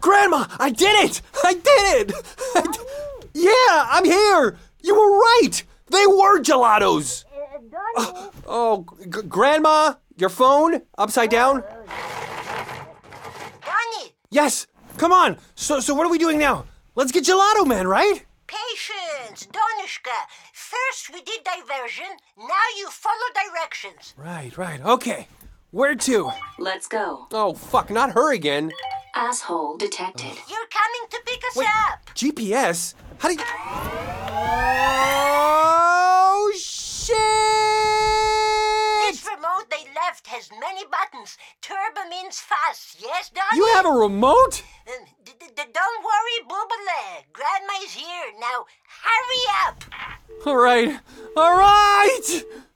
Grandma, I did it! I did it! Yeah, I'm here! You were right! They were gelatos! Grandma, your phone? Upside down? Donnie! Yes! Come on! So what are we doing now? Let's get Gelato Man, right? Patience, Donishka. First we did diversion, now you follow directions. Right. Okay. Where to? Let's go. Oh, fuck, not her again. Asshole detected. You're coming to pick us Wait, up. GPS? How do you... Oh, shit! This remote they left has many buttons. Turbo means fast, yes, Donnie? You have a remote? Don't worry, Boobale. Grandma is here. Now, hurry up. All right.